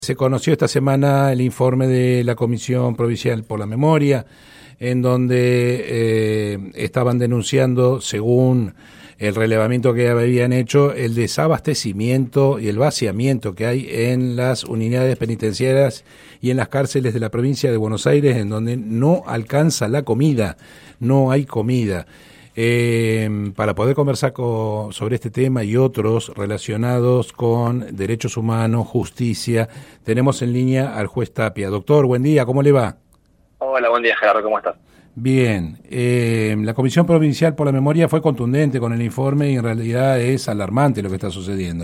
Se conoció esta semana el informe de la Comisión Provincial por la Memoria, en donde estaban denunciando, según el relevamiento que habían hecho, el desabastecimiento y el vaciamiento que hay en las unidades penitenciarias y en las cárceles de la provincia de Buenos Aires, en donde no alcanza la comida, no hay comida. Para poder conversar sobre este tema y otros relacionados con derechos humanos, justicia, tenemos en línea al juez Tapia. Doctor, buen día, ¿cómo le va? Hola, buen día, Gerardo, ¿cómo estás? Bien, la Comisión Provincial por la Memoria fue contundente con el informe y en realidad es alarmante lo que está sucediendo.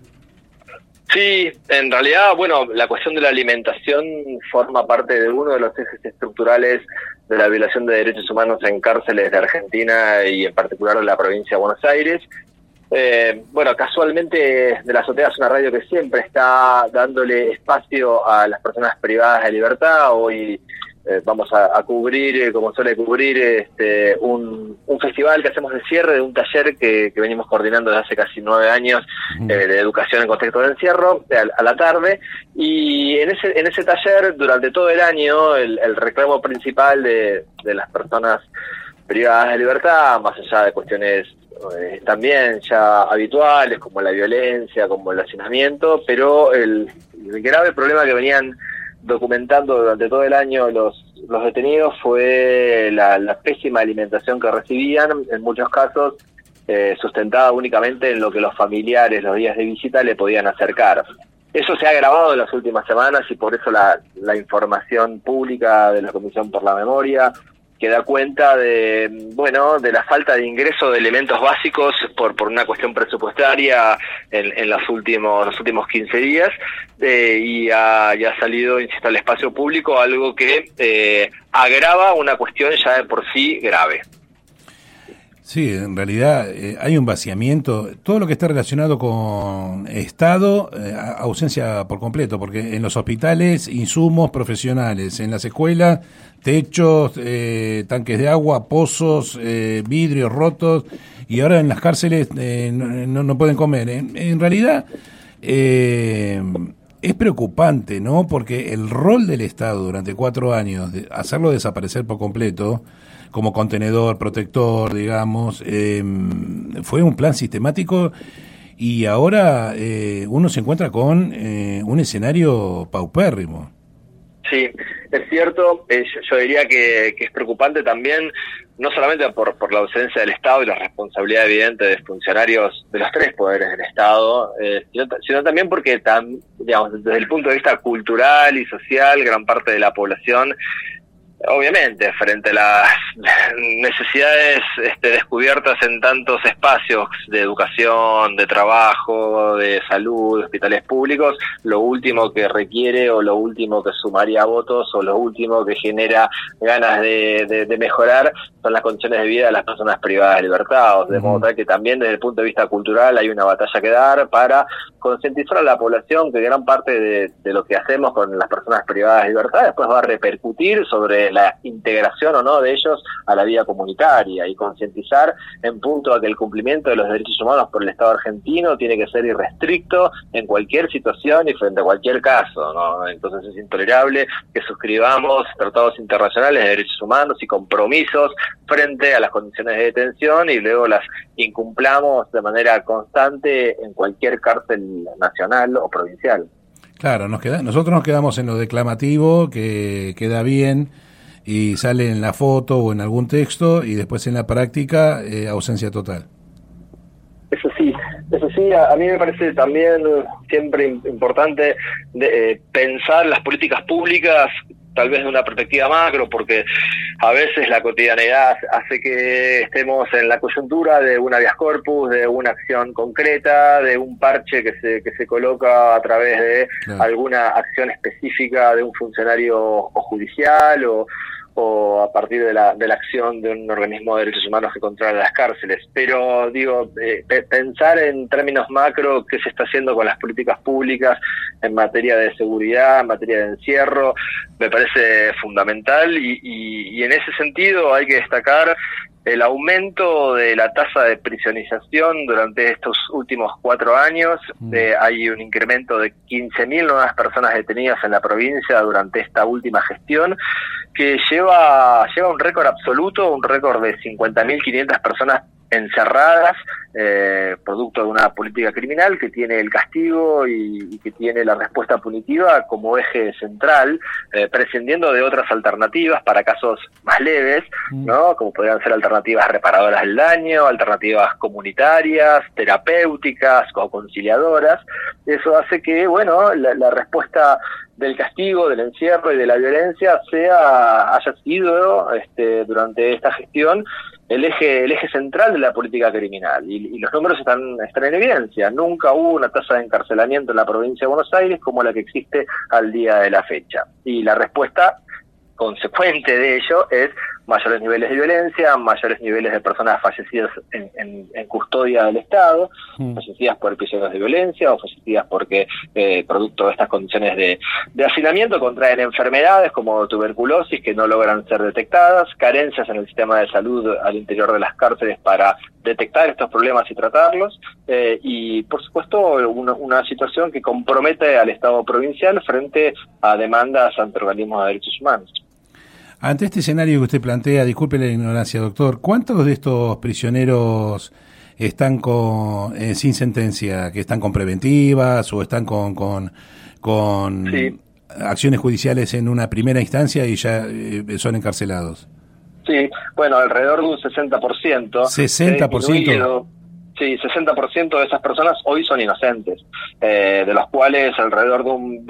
Sí, en realidad, bueno, la cuestión de la alimentación forma parte de uno de los ejes estructurales de la violación de derechos humanos en cárceles de Argentina y en particular de la provincia de Buenos Aires. Bueno, casualmente de la azotea es una radio que siempre está dándole espacio a las personas privadas de libertad. Hoy vamos a cubrir, como suele cubrir, un festival que hacemos de cierre de un taller que venimos coordinando desde hace casi 9 años de educación en contexto de encierro, a la tarde, y en ese taller durante todo el año el reclamo principal de las personas privadas de libertad, más allá de cuestiones también ya habituales como la violencia, como el hacinamiento, pero el grave problema que venían documentando durante todo el año los detenidos fue la pésima alimentación que recibían, en muchos casos sustentada únicamente en lo que los familiares los días de visita le podían acercar. Eso se ha agravado en las últimas semanas y por eso la información pública de la Comisión por la Memoria, que da cuenta de la falta de ingreso de elementos básicos por una cuestión presupuestaria en los últimos 15 días, y ha salido, insisto, al espacio público algo que agrava una cuestión ya de por sí grave. Sí, en realidad hay un vaciamiento, todo lo que está relacionado con Estado, ausencia por completo, porque en los hospitales, insumos profesionales, en las escuelas, techos, tanques de agua, pozos, vidrios rotos, y ahora en las cárceles no pueden comer. En realidad es preocupante, ¿no? Porque el rol del Estado durante 4 años, de hacerlo desaparecer por completo, como contenedor, protector, digamos, fue un plan sistemático y ahora uno se encuentra con un escenario paupérrimo. Sí, es cierto, yo diría que es preocupante también, no solamente por la ausencia del Estado y la responsabilidad evidente de funcionarios de los 3 poderes del Estado, sino también porque, digamos, desde el punto de vista cultural y social, gran parte de la población, obviamente, frente a las necesidades descubiertas en tantos espacios de educación, de trabajo, de salud, hospitales públicos, lo último que requiere o lo último que sumaría votos o lo último que genera ganas de mejorar son las condiciones de vida de las personas privadas de libertad. De modo tal que también desde el punto de vista cultural hay una batalla que dar para concientizar a la población que gran parte de lo que hacemos con las personas privadas de libertad después va a repercutir sobre la integración o no de ellos a la vida comunitaria, y concientizar en punto a que el cumplimiento de los derechos humanos por el Estado argentino tiene que ser irrestricto en cualquier situación y frente a cualquier caso, ¿no? Entonces es intolerable que suscribamos tratados internacionales de derechos humanos y compromisos frente a las condiciones de detención y luego las incumplamos de manera constante en cualquier cárcel nacional o provincial. Claro, nosotros nos quedamos en lo declamativo, que queda bien y sale en la foto o en algún texto, y después en la práctica ausencia total. Eso sí, a mí me parece también siempre importante pensar las políticas públicas tal vez de una perspectiva macro, porque a veces la cotidianidad hace que estemos en la coyuntura de un habeas corpus, de una acción concreta, de un parche que se coloca a través de alguna acción específica de un funcionario o judicial o a partir de la acción de un organismo de derechos humanos que controla las cárceles. Pero digo, pensar en términos macro qué se está haciendo con las políticas públicas en materia de seguridad, en materia de encierro, me parece fundamental, y en ese sentido hay que destacar el aumento de la tasa de prisionización durante estos últimos 4 años. Hay un incremento de 15.000 nuevas personas detenidas en la provincia durante esta última gestión, que lleva un récord absoluto, un récord de 50.500 personas encerradas, producto de una política criminal que tiene el castigo y que tiene la respuesta punitiva como eje central, prescindiendo de otras alternativas para casos más leves, ¿no? Como podrían ser alternativas reparadoras del daño, alternativas comunitarias, terapéuticas o conciliadoras. Eso hace que, bueno, la respuesta del castigo, del encierro y de la violencia haya sido durante esta gestión el eje central de la política criminal, y los números están en evidencia. Nunca hubo una tasa de encarcelamiento en la provincia de Buenos Aires como la que existe al día de la fecha, y la respuesta consecuente de ello es mayores niveles de violencia, mayores niveles de personas fallecidas en custodia del Estado, fallecidas por episodios de violencia o fallecidas porque producto de estas condiciones de hacinamiento contraen enfermedades como tuberculosis que no logran ser detectadas, carencias en el sistema de salud al interior de las cárceles para detectar estos problemas y tratarlos, y por supuesto una situación que compromete al Estado provincial frente a demandas ante organismos de derechos humanos. Ante este escenario que usted plantea, disculpe la ignorancia, doctor, ¿cuántos de estos prisioneros están sin sentencia, que están con preventivas o están con sí, acciones judiciales en una primera instancia y ya son encarcelados? Sí, bueno, alrededor de un 60%. ¿60%? Sí, 60% de esas personas hoy son inocentes, de los cuales alrededor de un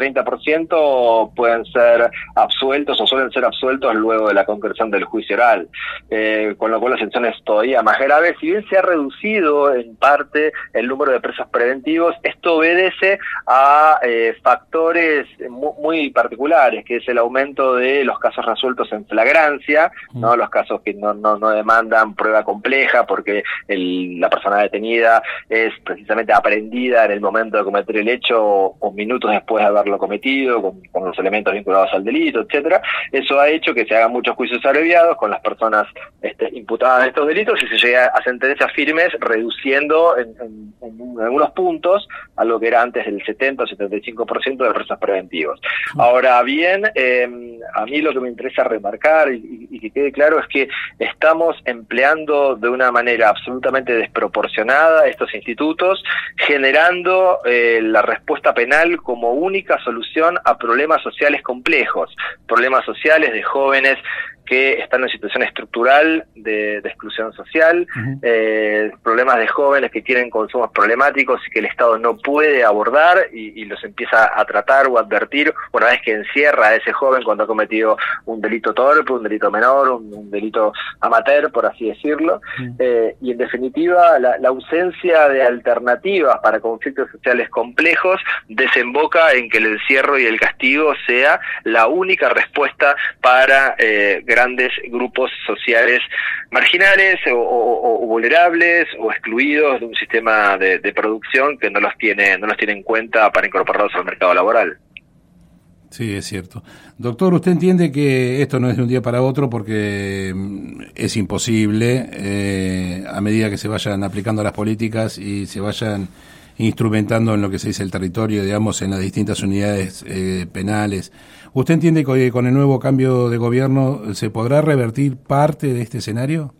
20-30% pueden ser absueltos o suelen ser absueltos luego de la concreción del juicio oral, con lo cual la situación es todavía más grave. Si bien se ha reducido en parte el número de presos preventivos, esto obedece a factores muy particulares, que es el aumento de los casos resueltos en flagrancia, ¿no? Los casos que no demandan prueba compleja porque la persona detenida es precisamente aprendida en el momento de cometer el hecho o minutos después de haberlo cometido, con los elementos vinculados al delito, etcétera. Eso ha hecho que se hagan muchos juicios abreviados con las personas imputadas de estos delitos y se llega a sentencias firmes, reduciendo en algunos puntos a lo que era antes del 70 o 75% de presos preventivos. Ahora bien, a mí lo que me interesa remarcar y que quede claro es que estamos empleando de una manera absolutamente desproporcionada estos institutos, generando la respuesta penal como única solución a problemas sociales complejos, problemas sociales de jóvenes que están en situación estructural de exclusión social, problemas de jóvenes que tienen consumos problemáticos y que el Estado no puede abordar y los empieza a tratar o advertir una vez que encierra a ese joven cuando ha cometido un delito torpe, un delito menor, un delito amateur, por así decirlo, y en definitiva la ausencia de alternativas para conflictos sociales complejos desemboca en que el encierro y el castigo sea la única respuesta para grandes grupos sociales marginales o vulnerables o excluidos de un sistema de producción que no los tiene en cuenta para incorporarlos al mercado laboral. Sí, es cierto. Doctor, ¿usted entiende que esto no es de un día para otro porque es imposible a medida que se vayan aplicando las políticas y se vayan instrumentando en lo que se dice el territorio, digamos, en las distintas unidades penales? ¿Usted entiende que con el nuevo cambio de gobierno se podrá revertir parte de este escenario?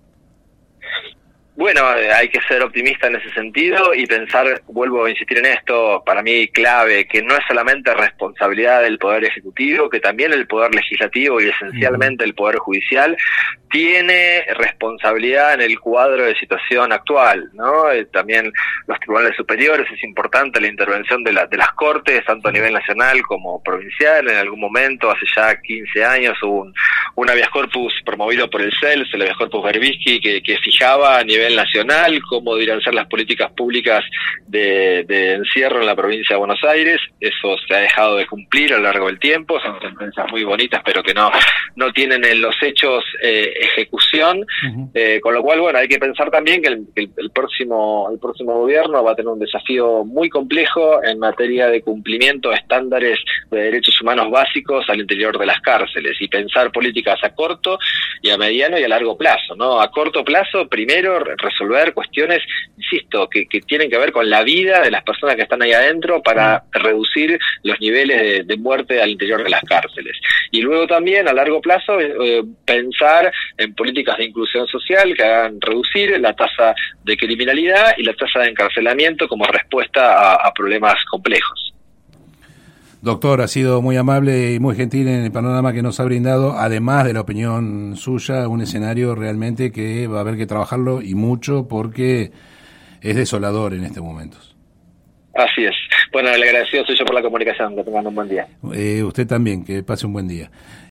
Bueno, hay que ser optimista en ese sentido y pensar, vuelvo a insistir en esto, para mí clave, que no es solamente responsabilidad del Poder Ejecutivo, que también el Poder Legislativo y esencialmente el Poder Judicial tiene responsabilidad en el cuadro de situación actual, ¿no? También los tribunales superiores, es importante la intervención de las Cortes, tanto a nivel nacional como provincial. En algún momento, hace ya 15 años, hubo un habeas corpus promovido por el CELS, el habeas corpus Berbisky, que fijaba a nivel nivel nacional, cómo deberían ser las políticas públicas de encierro en la provincia de Buenos Aires. Eso se ha dejado de cumplir a lo largo del tiempo, son sentencias muy bonitas, pero que no tienen en los hechos ejecución, con lo cual, bueno, hay que pensar también que el próximo gobierno va a tener un desafío muy complejo en materia de cumplimiento de estándares de derechos humanos básicos al interior de las cárceles, y pensar políticas a corto y a mediano y a largo plazo, ¿no? A corto plazo, primero, resolver cuestiones, insisto, que tienen que ver con la vida de las personas que están ahí adentro para reducir los niveles de muerte al interior de las cárceles. Y luego también, a largo plazo, pensar en políticas de inclusión social que hagan reducir la tasa de criminalidad y la tasa de encarcelamiento como respuesta a problemas complejos. Doctor, ha sido muy amable y muy gentil en el panorama que nos ha brindado, además de la opinión suya, un escenario realmente que va a haber que trabajarlo y mucho, porque es desolador en estos momentos. Así es. Bueno, el agradecido soy yo por la comunicación. Que tengan un buen día. Usted también, que pase un buen día.